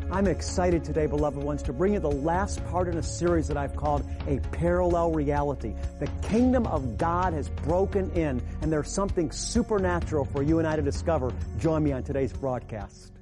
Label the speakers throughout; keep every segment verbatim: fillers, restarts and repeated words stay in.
Speaker 1: I'm excited today, beloved ones, to bring you the last part in a series that I've called A Parallel Reality. The kingdom of God has broken in, and there's something supernatural for you and I to discover. Join me on today's broadcast.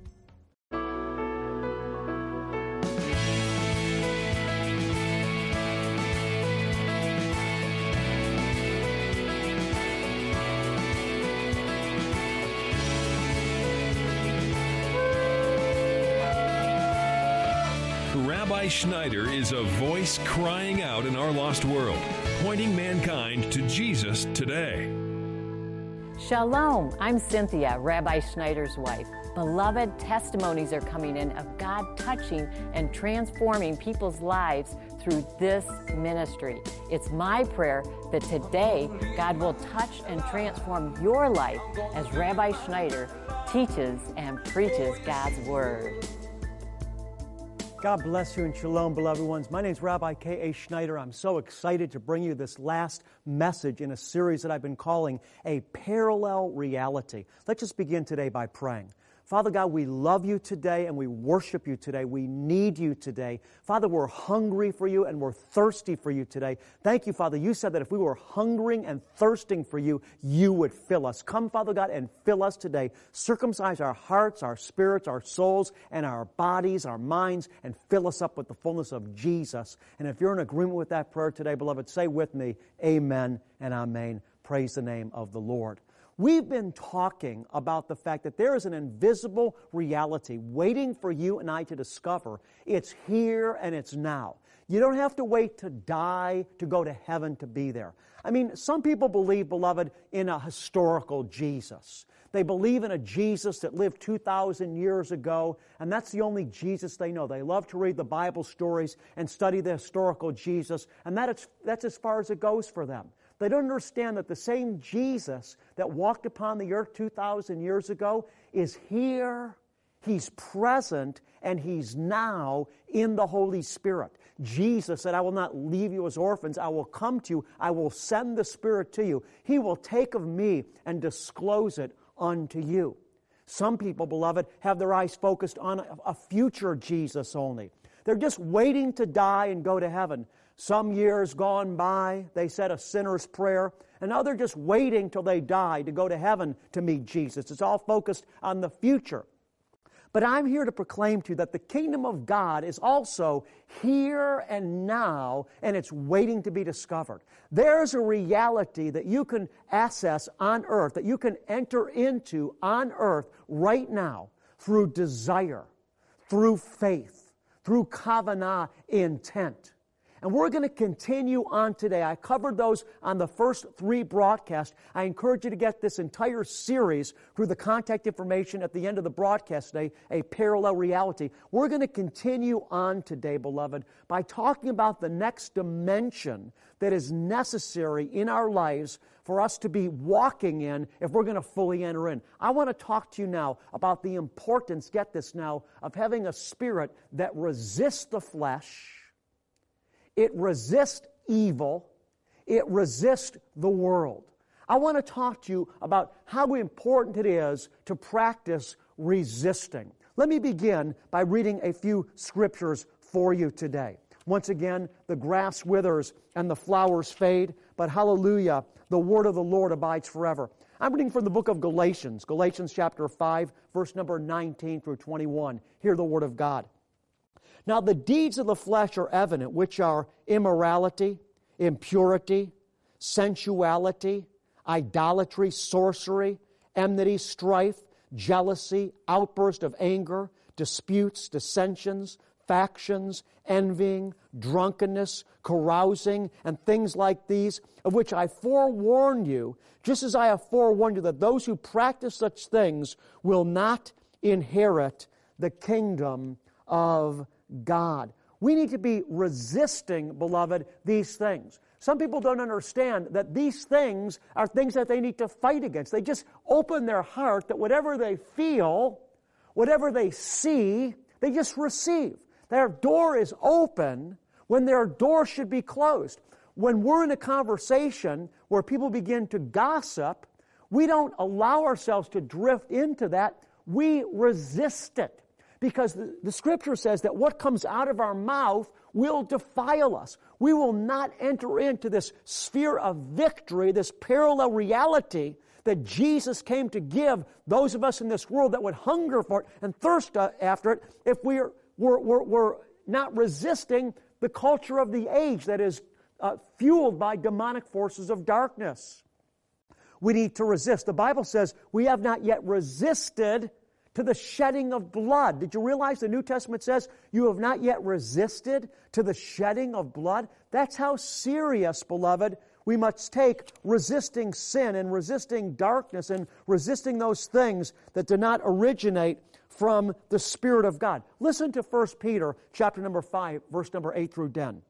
Speaker 2: Rabbi Schneider is a voice crying out in our lost world, pointing mankind to Jesus today.
Speaker 3: Shalom, I'm Cynthia, Rabbi Schneider's wife. Beloved, testimonies are coming in of God touching and transforming people's lives through this ministry. It's my prayer that today God will touch and transform your life as Rabbi Schneider teaches and preaches God's Word.
Speaker 1: God bless you and shalom, beloved ones. My name is Rabbi K A. Schneider. I'm so excited to bring you this last message in a series that I've been calling A Parallel Reality. Let's just begin today by praying. Father God, we love you today and we worship you today. We need you today. Father, we're hungry for you and we're thirsty for you today. Thank you, Father. You said that if we were hungering and thirsting for you, you would fill us. Come, Father God, and fill us today. Circumcise our hearts, our spirits, our souls, and our bodies, our minds, and fill us up with the fullness of Jesus. And if you're in agreement with that prayer today, beloved, say with me, amen and amen. Praise the name of the Lord. We've been talking about the fact that there is an invisible reality waiting for you and I to discover. It's here and it's now. You don't have to wait to die to go to heaven to be there. I mean, some people believe, beloved, in a historical Jesus. They believe in a Jesus that lived two thousand years ago, and that's the only Jesus they know. They love to read the Bible stories and study the historical Jesus, and that is, that's as far as it goes for them. They don't understand that the same Jesus that walked upon the earth two thousand years ago is here, He's present, and He's now in the Holy Spirit. Jesus said, I will not leave you as orphans. I will come to you. I will send the Spirit to you. He will take of me and disclose it unto you. Some people, beloved, have their eyes focused on a future Jesus only. They're just waiting to die and go to heaven. Some years gone by, they said a sinner's prayer, and now they're just waiting till they die to go to heaven to meet Jesus. It's all focused on the future. But I'm here to proclaim to you that the kingdom of God is also here and now, and it's waiting to be discovered. There's a reality that you can access on earth, that you can enter into on earth right now through desire, through faith, through kavanah intent. And we're going to continue on today. I covered those on the first three broadcasts. I encourage you to get this entire series through the contact information at the end of the broadcast today, A Parallel Reality. We're going to continue on today, beloved, by talking about the next dimension that is necessary in our lives for us to be walking in if we're going to fully enter in. I want to talk to you now about the importance, get this now, of having a spirit that resists the flesh. It resists evil. It resists the world. I want to talk to you about how important it is to practice resisting. Let me begin by reading a few scriptures for you today. Once again, the grass withers and the flowers fade, but hallelujah, the word of the Lord abides forever. I'm reading from the book of Galatians, Galatians chapter five, verse number nineteen through twenty-one. Hear the word of God. Now the deeds of the flesh are evident, which are immorality, impurity, sensuality, idolatry, sorcery, enmity, strife, jealousy, outburst of anger, disputes, dissensions, factions, envying, drunkenness, carousing, and things like these, of which I forewarn you, just as I have forewarned you, that those who practice such things will not inherit the kingdom of God. We need to be resisting, beloved, these things. Some people don't understand that these things are things that they need to fight against. They just open their heart that whatever they feel, whatever they see, they just receive. Their door is open when their door should be closed. When we're in a conversation where people begin to gossip, we don't allow ourselves to drift into that. We resist it. Because the, the Scripture says that what comes out of our mouth will defile us. We will not enter into this sphere of victory, this parallel reality that Jesus came to give those of us in this world that would hunger for it and thirst after it if we're, we're, we're, we're not resisting the culture of the age that is uh, fueled by demonic forces of darkness. We need to resist. The Bible says we have not yet resisted to the shedding of blood. Did you realize the New Testament says you have not yet resisted to the shedding of blood? That's how serious, beloved, we must take resisting sin and resisting darkness and resisting those things that do not originate from the Spirit of God. Listen to First Peter chapter number five, verse number eight through ten.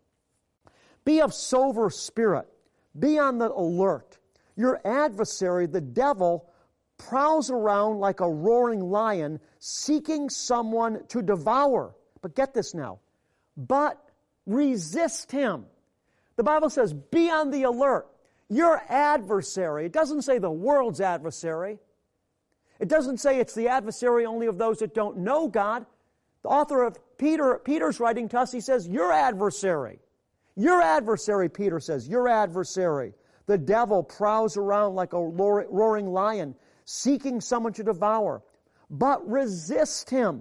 Speaker 1: Be of sober spirit. Be on the alert. Your adversary, the devil, prowls around like a roaring lion, seeking someone to devour. But get this now. But resist him. The Bible says, be on the alert. Your adversary, it doesn't say the world's adversary. It doesn't say it's the adversary only of those that don't know God. The author of Peter, Peter's writing to us, he says, your adversary. Your adversary, Peter says, your adversary. The devil prowls around like a roaring lion, seeking someone to devour. But resist him.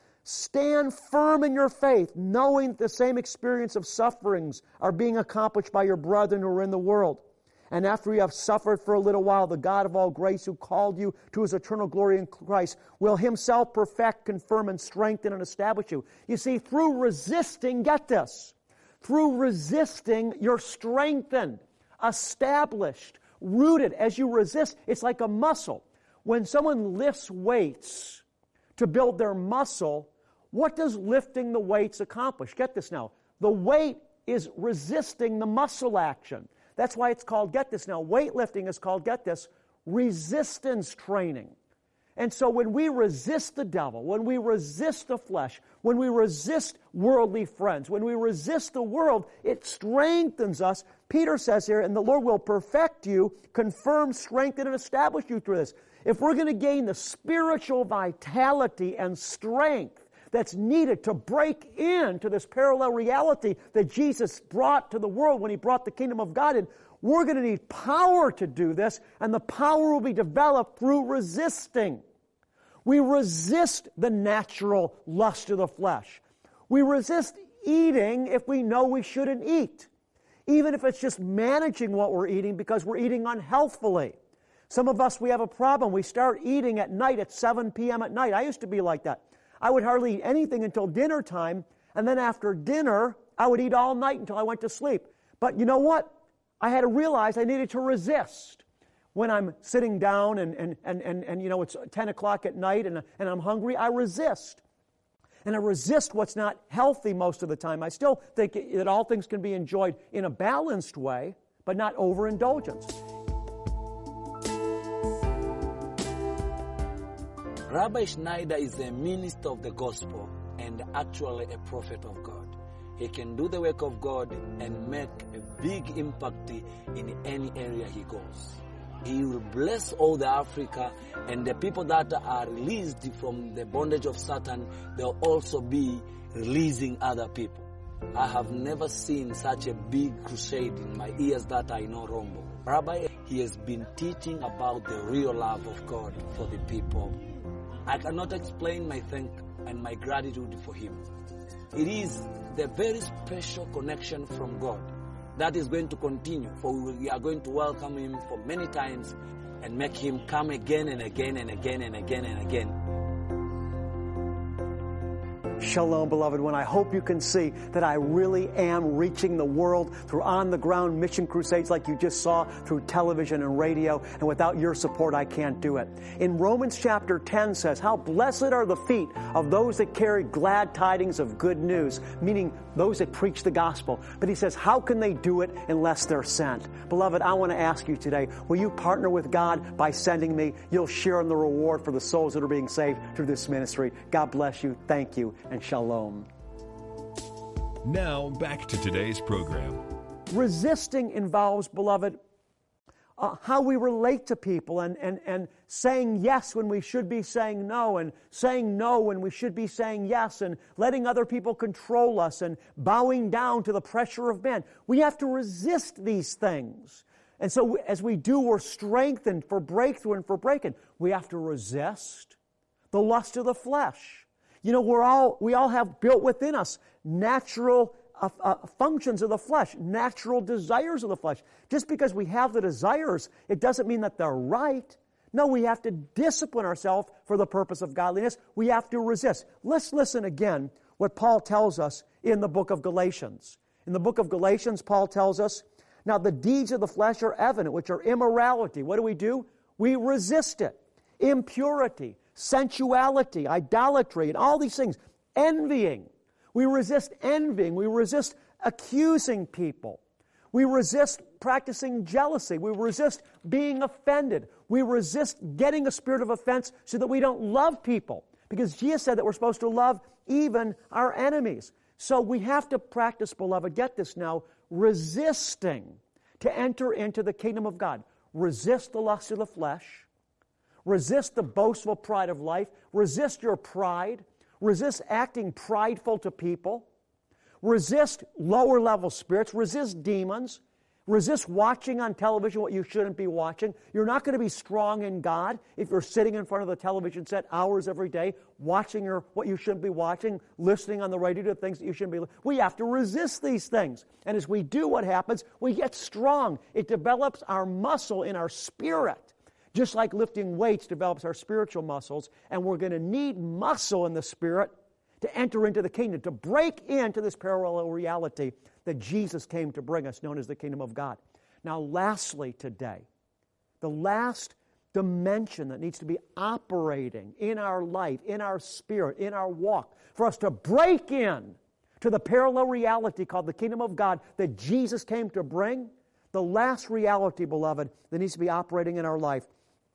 Speaker 1: Stand firm in your faith, knowing that the same experience of sufferings are being accomplished by your brethren who are in the world. And after you have suffered for a little while, the God of all grace who called you to His eternal glory in Christ will Himself perfect, confirm, and strengthen and establish you. You see, through resisting, get this, through resisting, you're strengthened, established, rooted. As you resist, it's like a muscle. When someone lifts weights to build their muscle, what does lifting the weights accomplish? Get this now. The weight is resisting the muscle action. That's why it's called, get this now, weightlifting is called, get this, resistance training. And so when we resist the devil, when we resist the flesh, when we resist worldly friends, when we resist the world, it strengthens us. Peter says here, and the Lord will perfect you, confirm, strengthen, and establish you through this. If we're going to gain the spiritual vitality and strength that's needed to break into this parallel reality that Jesus brought to the world when He brought the kingdom of God in, we're going to need power to do this, and the power will be developed through resisting. We resist the natural lust of the flesh. We resist eating if we know we shouldn't eat, even if it's just managing what we're eating because we're eating unhealthfully. Some of us, we have a problem. We start eating at night at seven p.m. at night. I used to be like that. I would hardly eat anything until dinner time, and then after dinner, I would eat all night until I went to sleep. But you know what? I had to realize I needed to resist. When I'm sitting down and, and, and, and, and you know, it's ten o'clock at night and, and I'm hungry, I resist. And I resist what's not healthy most of the time. I still think that all things can be enjoyed in a balanced way, but not overindulgence.
Speaker 4: Rabbi Schneider is a minister of the gospel and actually a prophet of God. He can do the work of God and make a big impact in any area he goes. He will bless all the Africa, and the people that are released from the bondage of Satan, they'll also be releasing other people. I have never seen such a big crusade in my years that I know Rombo. Rabbi, he has been teaching about the real love of God for the people. I cannot explain my thank and my gratitude for him. It is the very special connection from God that is going to continue, for we are going to welcome him for many times and make him come again and again and again and again and again.
Speaker 1: Shalom, beloved one. I hope you can see that I really am reaching the world through on-the-ground mission crusades like you just saw, through television and radio, and without your support, I can't do it. In Romans chapter ten says, how blessed are the feet of those that carry glad tidings of good news, meaning those that preach the gospel. But he says, how can they do it unless they're sent? Beloved, I want to ask you today, will you partner with God by sending me? You'll share in the reward for the souls that are being saved through this ministry. God bless you. Thank you. And shalom.
Speaker 2: Now, back to today's program.
Speaker 1: Resisting involves, beloved, uh, how we relate to people, and, and, and saying yes when we should be saying no, and saying no when we should be saying yes, and letting other people control us, and bowing down to the pressure of men. We have to resist these things. And so as we do, we're strengthened for breakthrough and for breaking. We have to resist the lust of the flesh. You know, we're all, we all have built within us natural uh, uh, functions of the flesh, natural desires of the flesh. Just because we have the desires, it doesn't mean that they're right. No, we have to discipline ourselves for the purpose of godliness. We have to resist. Let's listen again what Paul tells us in the book of Galatians. In the book of Galatians, Paul tells us, now the deeds of the flesh are evident, which are immorality. What do we do? We resist it. Impurity, sensuality, idolatry, and all these things. Envying. We resist envying. We resist accusing people. We resist practicing jealousy. We resist being offended. We resist getting a spirit of offense so that we don't love people. Because Jesus said that we're supposed to love even our enemies. So we have to practice, beloved, get this now, resisting to enter into the kingdom of God. Resist the lust of the flesh. Resist the boastful pride of life. Resist your pride. Resist acting prideful to people. Resist lower level spirits. Resist demons. Resist watching on television what you shouldn't be watching. You're not going to be strong in God if you're sitting in front of the television set hours every day, watching your, what you shouldn't be watching, listening on the radio to things that you shouldn't be listening. We have to resist these things. And as we do, what happens? We get strong. It develops our muscle in our spirit. Just like lifting weights develops our spiritual muscles, and we're going to need muscle in the spirit to enter into the kingdom, to break into this parallel reality that Jesus came to bring us, known as the kingdom of God. Now, lastly today, the last dimension that needs to be operating in our life, in our spirit, in our walk, for us to break in to the parallel reality called the kingdom of God that Jesus came to bring, the last reality, beloved, that needs to be operating in our life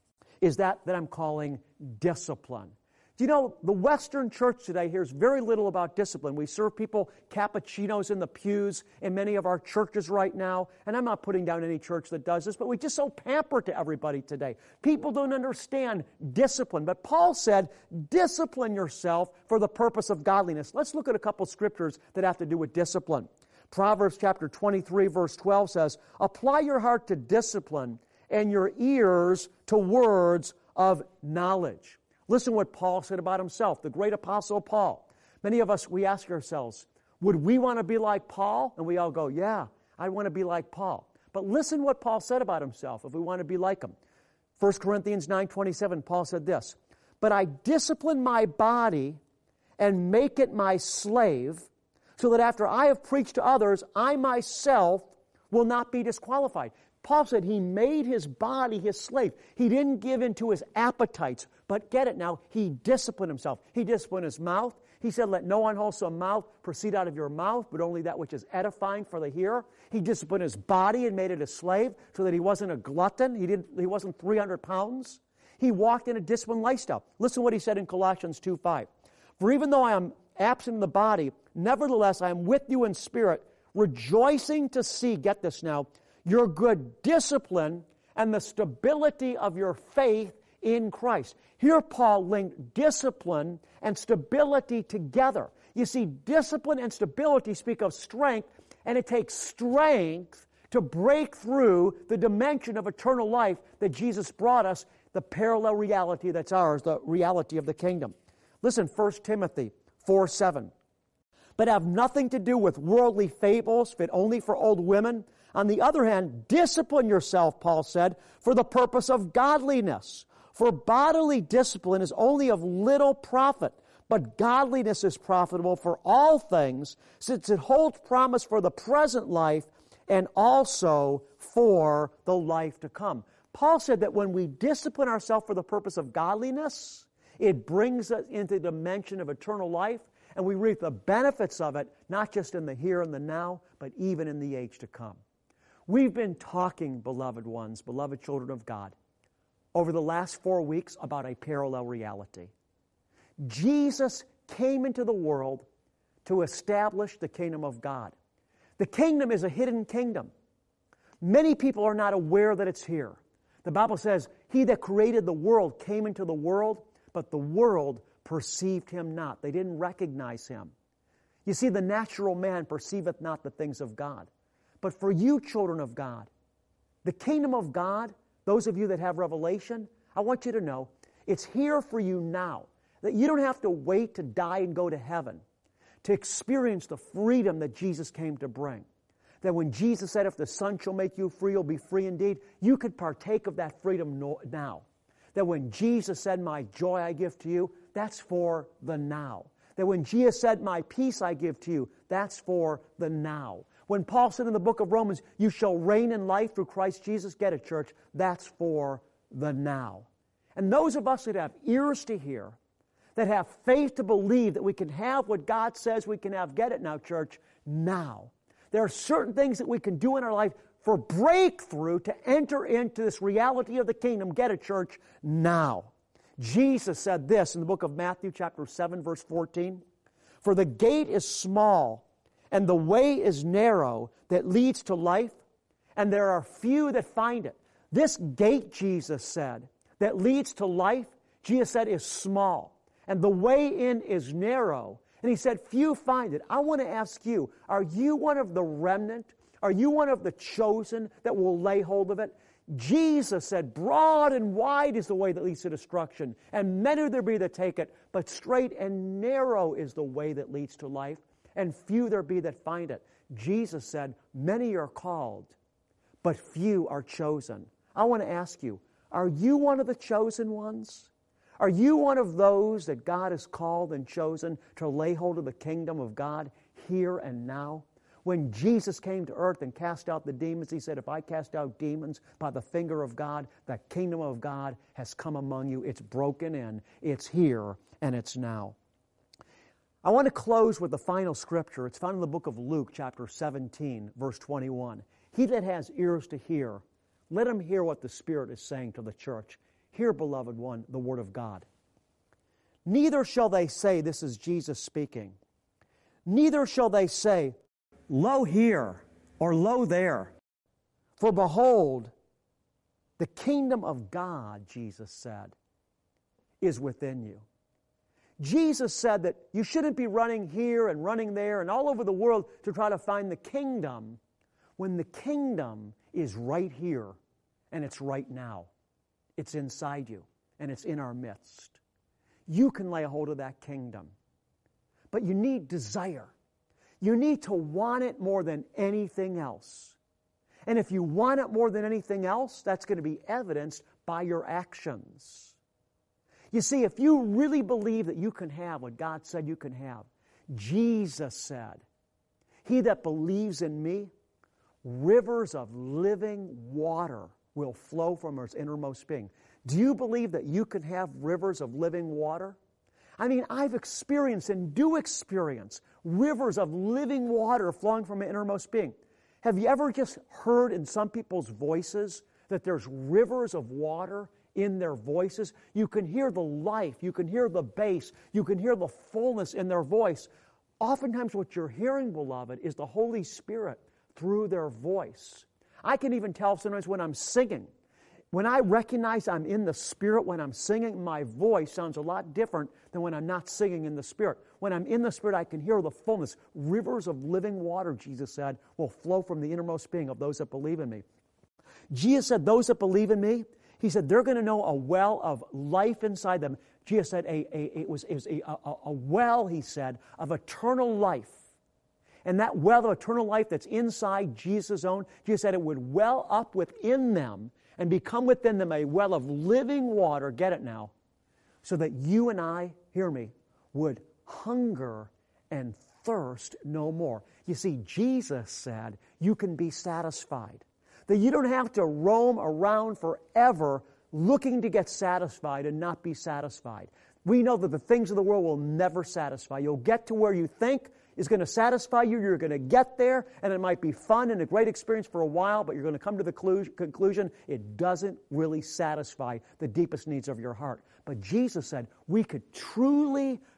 Speaker 1: is that that I'm calling discipline. Do you know, the Western church today hears very little about discipline. We serve people cappuccinos in the pews in many of our churches right now. And I'm not putting down any church that does this, but we just so pamper to everybody today. People don't understand discipline. But Paul said, discipline yourself for the purpose of godliness. Let's look at a couple scriptures that have to do with discipline. Proverbs chapter twenty-three, verse twelve says, apply your heart to discipline and your ears to words of knowledge. Listen what Paul said about himself, the great apostle Paul. Many of us, we ask ourselves, would we want to be like Paul? And we all go, yeah, I want to be like Paul. But listen what Paul said about himself if we want to be like him. First Corinthians nine twenty-seven, Paul said this, but I discipline my body and make it my slave, so that after I have preached to others, I myself will not be disqualified. Paul said he made his body his slave. He didn't give in to his appetites. But get it now, he disciplined himself. He disciplined his mouth. He said, let no unwholesome mouth proceed out of your mouth, but only that which is edifying for the hearer. He disciplined his body and made it a slave so that he wasn't a glutton. He didn't. He wasn't three hundred pounds. He walked in a disciplined lifestyle. Listen to what he said in Colossians two five. For even though I am absent in the body, nevertheless I am with you in spirit, rejoicing to see, get this now, your good discipline and the stability of your faith in Christ. Here Paul linked discipline and stability together. You see, discipline and stability speak of strength, and it takes strength to break through the dimension of eternal life that Jesus brought us, the parallel reality that's ours, the reality of the kingdom. Listen, First Timothy four seven. But have nothing to do with worldly fables fit only for old women. On the other hand, discipline yourself, Paul said, for the purpose of godliness. For bodily discipline is only of little profit, but godliness is profitable for all things, since it holds promise for the present life and also for the life to come. Paul said that when we discipline ourselves for the purpose of godliness, it brings us into the dimension of eternal life, and we reap the benefits of it, not just in the here and the now, but even in the age to come. We've been talking, beloved ones, beloved children of God, over the last four weeks about a parallel reality. Jesus came into the world to establish the kingdom of God. The kingdom is a hidden kingdom. Many people are not aware that it's here. The Bible says, He that created the world came into the world, but the world perceived Him not. They didn't recognize Him. You see, the natural man perceiveth not the things of God. But for you, children of God, the kingdom of God, those of you that have revelation, I want you to know, it's here for you now. That you don't have to wait to die and go to heaven to experience the freedom that Jesus came to bring. That when Jesus said, if the Son shall make you free, you'll be free indeed, you could partake of that freedom now. That when Jesus said, my joy I give to you, that's for the now. That when Jesus said, my peace I give to you, that's for the now. When Paul said in the book of Romans, you shall reign in life through Christ Jesus, get it, church, that's for the now. And those of us that have ears to hear, that have faith to believe that we can have what God says we can have, get it now, church, now. There are certain things that we can do in our life for breakthrough to enter into this reality of the kingdom, get it, church, now. Jesus said this in the book of Matthew chapter seven, verse fourteen, for the gate is small, and the way is narrow that leads to life, and there are few that find it. This gate, Jesus said, that leads to life, Jesus said, is small, and the way in is narrow. And He said, few find it. I want to ask you, are you one of the remnant? Are you one of the chosen that will lay hold of it? Jesus said, broad and wide is the way that leads to destruction, and many there be that take it, but straight and narrow is the way that leads to life, and few there be that find it. Jesus said, many are called, but few are chosen. I want to ask you, are you one of the chosen ones? Are you one of those that God has called and chosen to lay hold of the kingdom of God here and now? When Jesus came to earth and cast out the demons, He said, if I cast out demons by the finger of God, the kingdom of God has come among you. It's broken in, it's here, and it's now. I want to close with the final scripture. It's found in the book of Luke, chapter seventeen, verse twenty-one. He that has ears to hear, let him hear what the Spirit is saying to the church. Hear, beloved one, the word of God. Neither shall they say, this is Jesus speaking, neither shall they say, lo here, or lo there. For behold, the kingdom of God, Jesus said, is within you. Jesus said that you shouldn't be running here and running there and all over the world to try to find the kingdom, when the kingdom is right here and it's right now. It's inside you and it's in our midst. You can lay hold of that kingdom. But you need desire. You need to want it more than anything else. And if you want it more than anything else, that's going to be evidenced by your actions. You see, if you really believe that you can have what God said you can have, Jesus said, he that believes in me, rivers of living water will flow from his innermost being. Do you believe that you can have rivers of living water? I mean, I've experienced and do experience rivers of living water flowing from my innermost being. Have you ever just heard in some people's voices that there's rivers of water in their voices? You can hear the life, you can hear the bass, you can hear the fullness in their voice. Oftentimes what you're hearing, beloved, is the Holy Spirit through their voice. I can even tell sometimes when I'm singing. When I recognize I'm in the Spirit, when I'm singing, my voice sounds a lot different than when I'm not singing in the Spirit. When I'm in the Spirit, I can hear the fullness. Rivers of living water, Jesus said, will flow from the innermost being of those that believe in me. Jesus said, those that believe in me, he said, they're going to know a well of life inside them. Jesus said, a, a, it was, it was a, a, a well, he said, of eternal life. And that well of eternal life that's inside Jesus' own, Jesus said it would well up within them and become within them a well of living water, get it now, so that you and I, hear me, would hunger and thirst no more. You see, Jesus said you can be satisfied. That you don't have to roam around forever looking to get satisfied and not be satisfied. We know that the things of the world will never satisfy. You'll get to where you think is going to satisfy you. You're going to get there, and it might be fun and a great experience for a while, but you're going to come to the conclusion it doesn't really satisfy the deepest needs of your heart. But Jesus said we could truly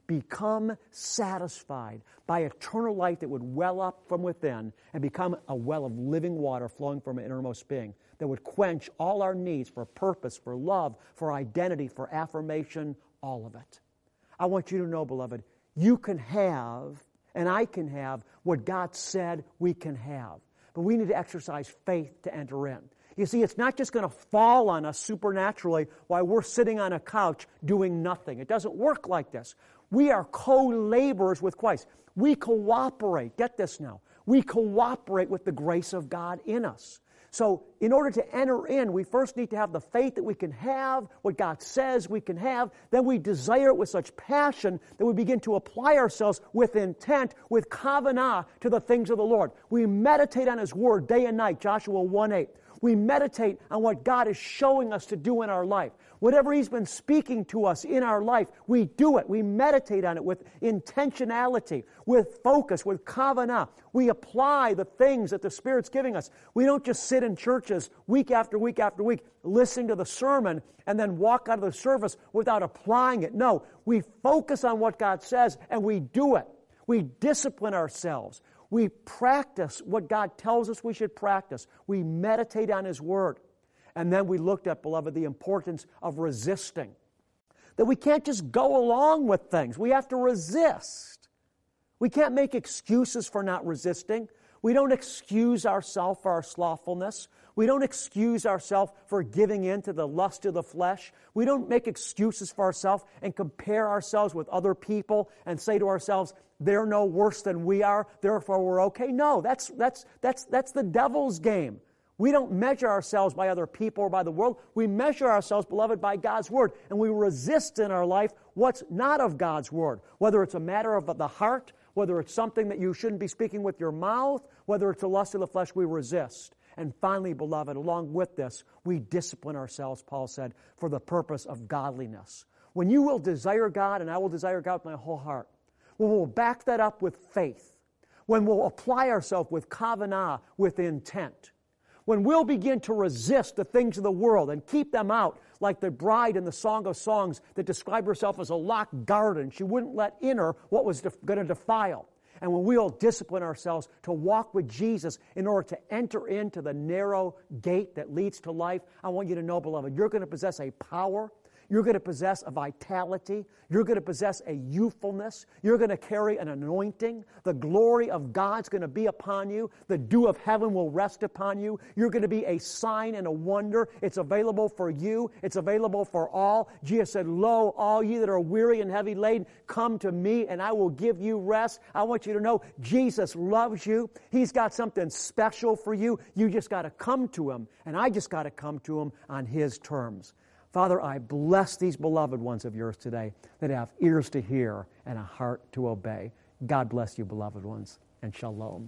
Speaker 1: become satisfied by eternal life that would well up from within and become a well of living water flowing from our innermost being that would quench all our needs for purpose, for love, for identity, for affirmation, all of it. I want you to know, beloved, you can have, and I can have, what God said we can have. But we need to exercise faith to enter in. You see, it's not just going to fall on us supernaturally while we're sitting on a couch doing nothing. It doesn't work like this. We are co-laborers with Christ. We cooperate. Get this now. We cooperate with the grace of God in us. So in order to enter in, we first need to have the faith that we can have what God says we can have. Then we desire it with such passion that we begin to apply ourselves with intent, with kavanah to the things of the Lord. We meditate on His Word day and night, Joshua one eight. We meditate on what God is showing us to do in our life. Whatever He's been speaking to us in our life, we do it. We meditate on it with intentionality, with focus, with kavanah. We apply the things that the Spirit's giving us. We don't just sit in churches week after week after week, listening to the sermon, and then walk out of the service without applying it. No, we focus on what God says, and we do it. We discipline ourselves. We practice what God tells us we should practice. We meditate on His Word. And then we looked at, beloved, the importance of resisting. That we can't just go along with things. We have to resist. We can't make excuses for not resisting. We don't excuse ourselves for our slothfulness. We don't excuse ourselves for giving in to the lust of the flesh. We don't make excuses for ourselves and compare ourselves with other people and say to ourselves, they're no worse than we are, therefore we're okay. No, that's, that's, that's, that's the devil's game. We don't measure ourselves by other people or by the world. We measure ourselves, beloved, by God's Word. And we resist in our life what's not of God's Word. Whether it's a matter of the heart, whether it's something that you shouldn't be speaking with your mouth, whether it's the lust of the flesh, we resist. And finally, beloved, along with this, we discipline ourselves, Paul said, for the purpose of godliness. When you will desire God, and I will desire God with my whole heart, when we'll back that up with faith, when we'll apply ourselves with kavanah, with intent, when we'll begin to resist the things of the world and keep them out, like the bride in the Song of Songs that described herself as a locked garden. She wouldn't let in her what was def- going to defile. And when we'll discipline ourselves to walk with Jesus in order to enter into the narrow gate that leads to life, I want you to know, beloved, you're going to possess a power. You're going to possess a vitality. You're going to possess a youthfulness. You're going to carry an anointing. The glory of God's going to be upon you. The dew of heaven will rest upon you. You're going to be a sign and a wonder. It's available for you. It's available for all. Jesus said, "Lo, all ye that are weary and heavy laden, come to me, and I will give you rest." I want you to know Jesus loves you. He's got something special for you. You just got to come to Him, and I just got to come to Him on His terms. Father, I bless these beloved ones of yours today that have ears to hear and a heart to obey. God bless you, beloved ones, and shalom.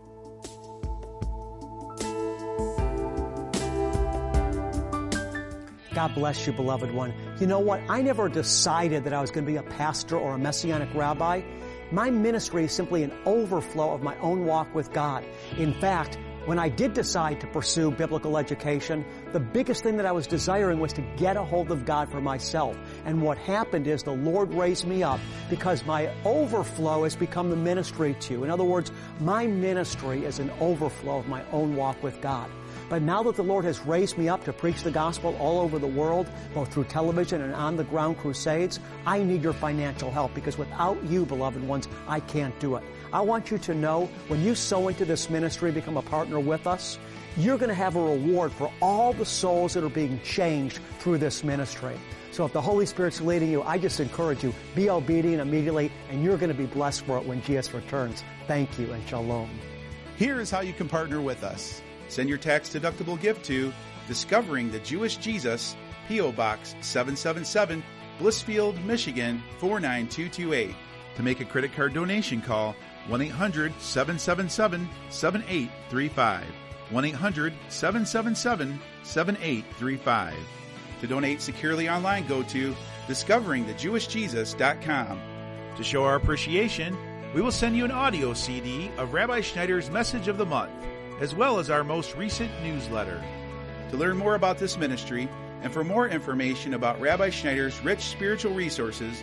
Speaker 1: God bless you, beloved one. You know what? I never decided that I was going to be a pastor or a messianic rabbi. My ministry is simply an overflow of my own walk with God. In fact, when I did decide to pursue biblical education, the biggest thing that I was desiring was to get a hold of God for myself. And what happened is the Lord raised me up because my overflow has become the ministry too. In other words, my ministry is an overflow of my own walk with God. But now that the Lord has raised me up to preach the gospel all over the world, both through television and on-the-ground crusades, I need your financial help because without you, beloved ones, I can't do it. I want you to know when you sow into this ministry, become a partner with us, you're going to have a reward for all the souls that are being changed through this ministry. So if the Holy Spirit's leading you, I just encourage you, be obedient immediately, and you're going to be blessed for it when Jesus returns. Thank you, and shalom.
Speaker 5: Here is how you can partner with us. Send your tax-deductible gift to Discovering the Jewish Jesus, P O. Box seven seven seven, Blissfield, Michigan four nine two two eight. To make a credit card donation, call one eight hundred seven seven seven seven eight three five. one eight hundred seven seven seven seven eight three five. To donate securely online, go to discovering the jewish jesus dot com. To show our appreciation, we will send you an audio C D of Rabbi Schneider's Message of the Month, as well as our most recent newsletter. To learn more about this ministry and for more information about Rabbi Schneider's rich spiritual resources,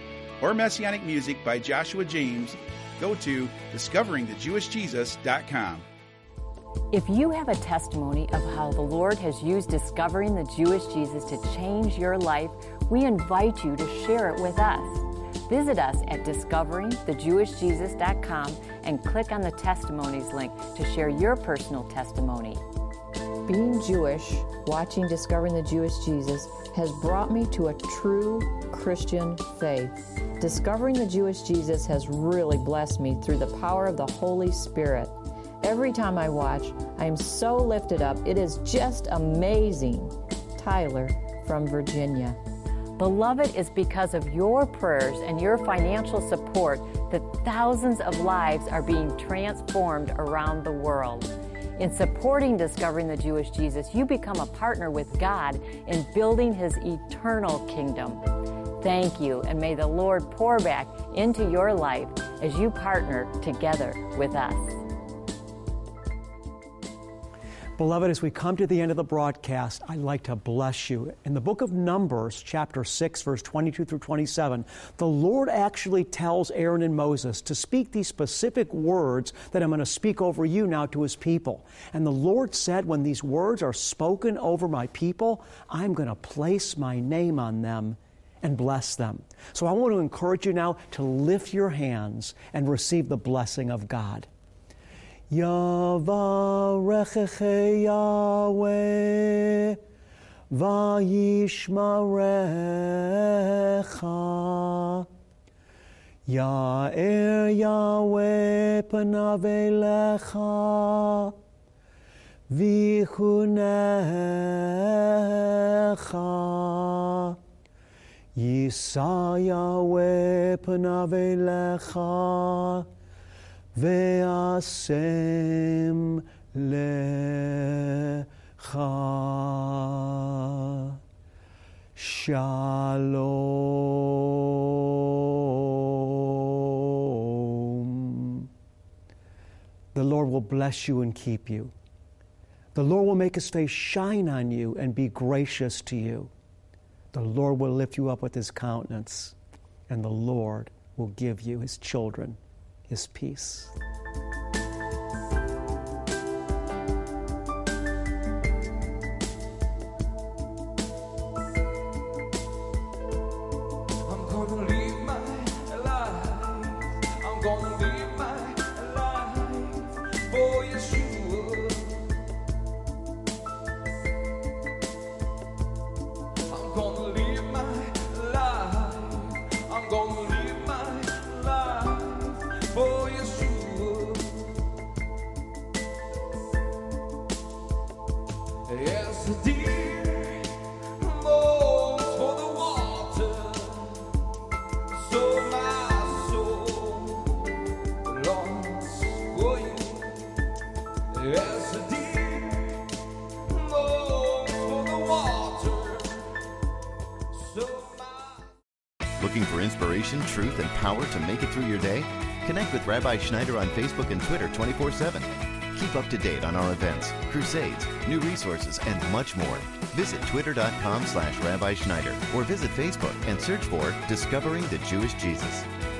Speaker 5: or Messianic music by Joshua James, go to discovering the jewish jesus dot com.
Speaker 3: If you have a testimony of how the Lord has used Discovering the Jewish Jesus to change your life, we invite you to share it with us. Visit us at discovering the jewish jesus dot com and click on the testimonies link to share your personal testimony.
Speaker 6: Being Jewish, watching Discovering the Jewish Jesus has brought me to a true Christian faith. Discovering the Jewish Jesus has really blessed me through the power of the Holy Spirit. Every time I watch, I am so lifted up. It is just amazing. Tyler from Virginia.
Speaker 3: Beloved, it's because of your prayers and your financial support that thousands of lives are being transformed around the world. In supporting Discovering the Jewish Jesus, you become a partner with God in building His eternal kingdom. Thank you, and may the Lord pour back into your life as you partner together with us.
Speaker 1: Beloved, as we come to the end of the broadcast, I'd like to bless you. In the book of Numbers, chapter six, verse twenty-two through twenty-seven, the Lord actually tells Aaron and Moses to speak these specific words that I'm going to speak over you now to His people. And the Lord said, when these words are spoken over my people, I'm going to place my name on them and bless them. So I want to encourage you now to lift your hands and receive the blessing of God. Yavarecheche Yahweh vayishmarecha Ya'er Yahweh panav elecha vichunecha Yisa Yahweh panav elecha Ve'asem lecha Shalom. The Lord will bless you and keep you. The Lord will make His face shine on you and be gracious to you. The Lord will lift you up with His countenance, and the Lord will give you His children His peace.
Speaker 7: I'm gonna live my life. I'm gonna live my life for Yeshua. I'm gonna live my life. I'm gonna live my life for Yeshua. As the deer longs for the water, so my soul longs for you. As the deer longs for the water, so my...
Speaker 8: Looking for inspiration, truth, and power to make it through your day? Connect with Rabbi Schneider on Facebook and Twitter twenty-four seven. Keep up to date on our events, crusades, new resources, and much more. Visit twitter.com slash Rabbi Schneider or visit Facebook and search for Discovering the Jewish Jesus.